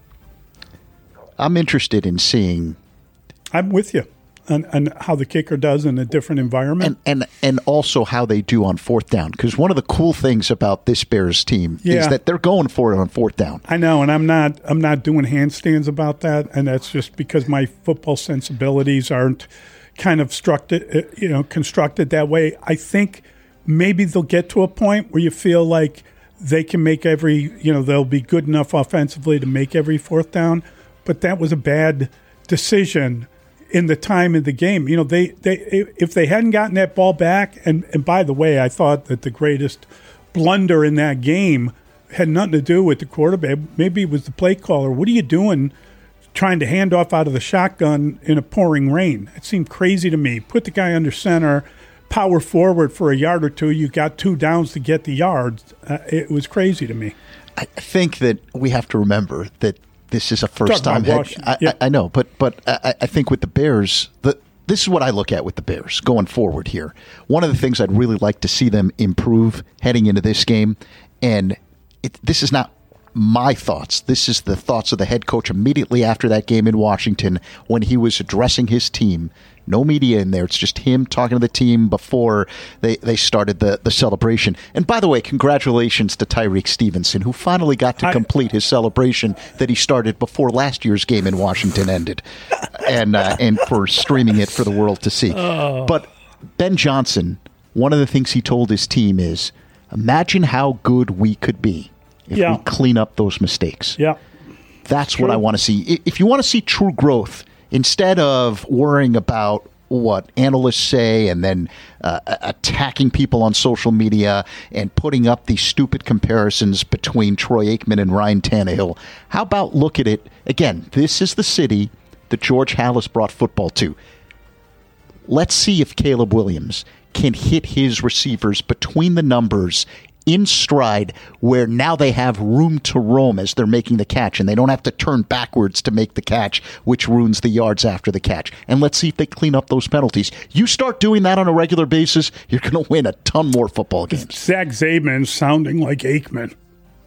I'm interested in seeing. I'm with you on, on how the kicker does in a different environment. And and, and also how they do on fourth down, because one of the cool things about this Bears team yeah. is that they're going for it on fourth down. I know, and I'm not I'm not doing handstands about that, and that's just because my football sensibilities aren't kind of structed, you know, constructed that way. I think maybe they'll get to a point where you feel like they can make every, you know, they'll be good enough offensively to make every fourth down. But that was a bad decision in the time of the game. You know, they, they if they hadn't gotten that ball back, and, and by the way, I thought that the greatest blunder in that game had nothing to do with the quarterback. Maybe it was the play caller. What are you doing trying to hand off out of the shotgun in a pouring rain? It seemed crazy to me. Put the guy under center, power forward for a yard or two. You got two downs to get the yards. Uh, it was crazy to me. I think that we have to remember that this is a first-time head. I, yep. I, I know, but but I, I think with the Bears, the this is what I look at with the Bears going forward here. One of the things I'd really like to see them improve heading into this game, and it, this is not my thoughts. This is the thoughts of the head coach immediately after that game in Washington when he was addressing his team. No media in there. It's just him talking to the team before they, they started the, the celebration. And by the way, congratulations to Tyreek Stevenson, who finally got to complete his celebration that he started before last year's game in Washington ended, and uh, and for streaming it for the world to see. Oh. But Ben Johnson, one of the things he told his team is, imagine how good we could be if yeah. we clean up those mistakes. Yeah, That's True. what I want to see. If you want to see true growth, instead of worrying about what analysts say and then uh, attacking people on social media and putting up these stupid comparisons between Troy Aikman and Ryan Tannehill, how about look at it? Again, this is the city that George Halas brought football to. Let's see if Caleb Williams can hit his receivers between the numbers in stride, where now they have room to roam as they're making the catch, and they don't have to turn backwards to make the catch, which ruins the yards after the catch. And let's see if they clean up those penalties. You start doing that on a regular basis, you're going to win a ton more football games. Zach Zaidman sounding like Aikman.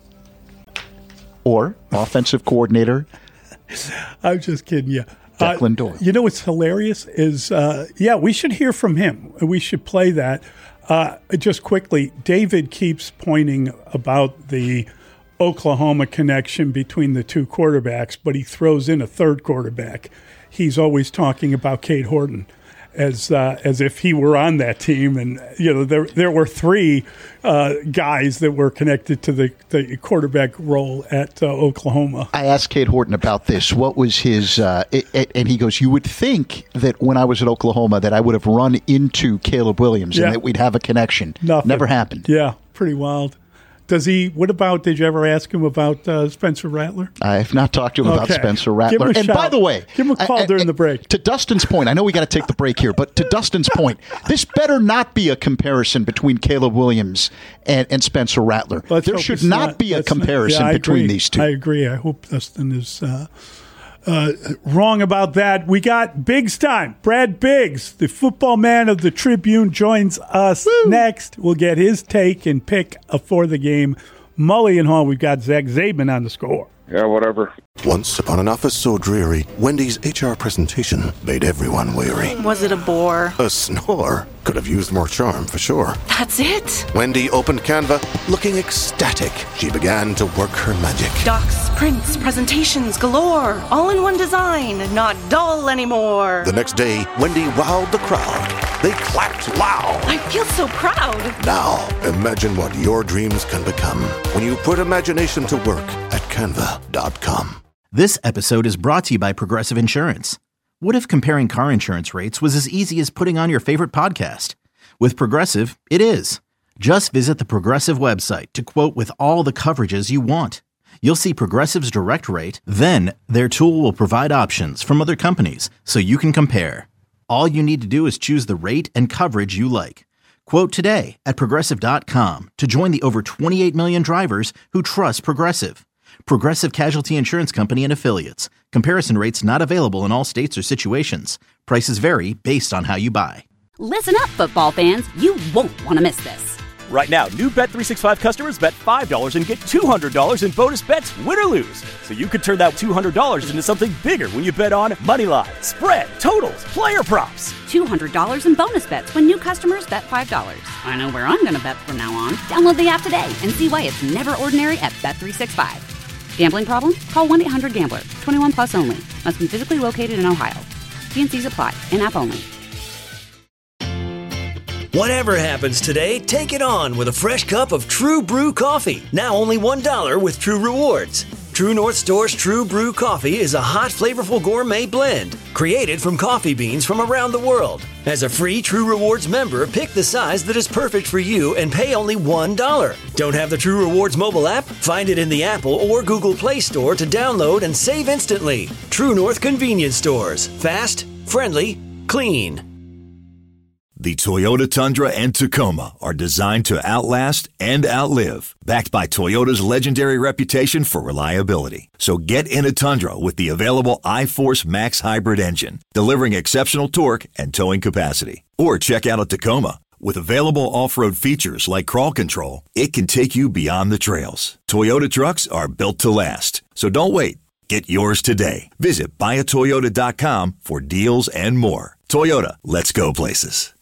Or offensive coordinator. I'm just kidding you. Declan uh, Doyle. You know what's hilarious is, uh, yeah, we should hear from him. We should play that. Uh, just quickly, David keeps pointing about the Oklahoma connection between the two quarterbacks, but he throws in a third quarterback. He's always talking about Cade Horton. as uh, as if he were on that team. And you know, there there were three uh, guys that were connected to the, the quarterback role at uh, Oklahoma. I asked Kate Horton about this. What was his? Uh, it, it, and he goes, "You would think that when I was at Oklahoma, that I would have run into Caleb Williams Yeah. and that we'd have a connection. Nothing. Never happened." Yeah, pretty wild. Does he? What about? Did you ever ask him about uh, Spencer Rattler? I have not talked to him about Okay. Spencer Give him Rattler. a And shout. by the way, give him a call I- I- during the break. To Dustin's point, I know we got to take the break here, but to Dustin's point, this better not be a comparison between Caleb Williams and, and Spencer Rattler. Let's there hope should it's not, be a let's not- comparison yeah, I between agree. these two. I agree. I hope Dustin is uh, uh, wrong about that. We got Biggs time. Brad Biggs, the football man of the Tribune, joins us next. We'll get his take and pick uh, for the game. Mully and Hall, we've got Zach Zabin on the score. Yeah, whatever. Once upon an office so dreary, Wendy's H R presentation made everyone weary. Was it a bore? A snore could have used more charm for sure. That's it? Wendy opened Canva, looking ecstatic. She began to work her magic. Docs, prints, presentations galore. All in one design. Not dull anymore. The next day, Wendy wowed the crowd. They clapped loud. I feel so proud. Now, imagine what your dreams can become when you put imagination to work at canva dot com. This episode is brought to you by Progressive Insurance. What if comparing car insurance rates was as easy as putting on your favorite podcast? With Progressive, it is. Just visit the Progressive website to quote with all the coverages you want. You'll see Progressive's direct rate, then their tool will provide options from other companies so you can compare. All you need to do is choose the rate and coverage you like. Quote today at Progressive dot com to join the over twenty-eight million drivers who trust Progressive. Progressive Casualty Insurance Company and Affiliates. Comparison rates not available in all states or situations. Prices vary based on how you buy. Listen up, football fans. You won't want to miss this. Right now, new Bet three sixty-five customers bet five dollars and get two hundred dollars in bonus bets, win or lose. So you could turn that two hundred dollars into something bigger when you bet on money line, spread, totals, player props. two hundred dollars in bonus bets when new customers bet five dollars. I know where I'm going to bet from now on. Download the app today and see why it's never ordinary at Bet three sixty-five. Gambling problem? Call one eight hundred gambler. twenty-one plus only. Must be physically located in Ohio. T N Cs apply. In-app only. Whatever happens today, take it on with a fresh cup of True Brew coffee. Now only one dollar with True Rewards. True North Store's True Brew coffee is a hot, flavorful gourmet blend created from coffee beans from around the world. As a free True Rewards member, pick the size that is perfect for you and pay only one dollar. Don't have the True Rewards mobile app? Find it in the Apple or Google Play Store to download and save instantly. True North Convenience Stores. Fast, friendly, clean. The Toyota Tundra and Tacoma are designed to outlast and outlive, backed by Toyota's legendary reputation for reliability. So get in a Tundra with the available iForce Max hybrid engine, delivering exceptional torque and towing capacity. Or check out a Tacoma. With available off-road features like crawl control, it can take you beyond the trails. Toyota trucks are built to last. So don't wait. Get yours today. Visit buy a toyota dot com for deals and more. Toyota, let's go places.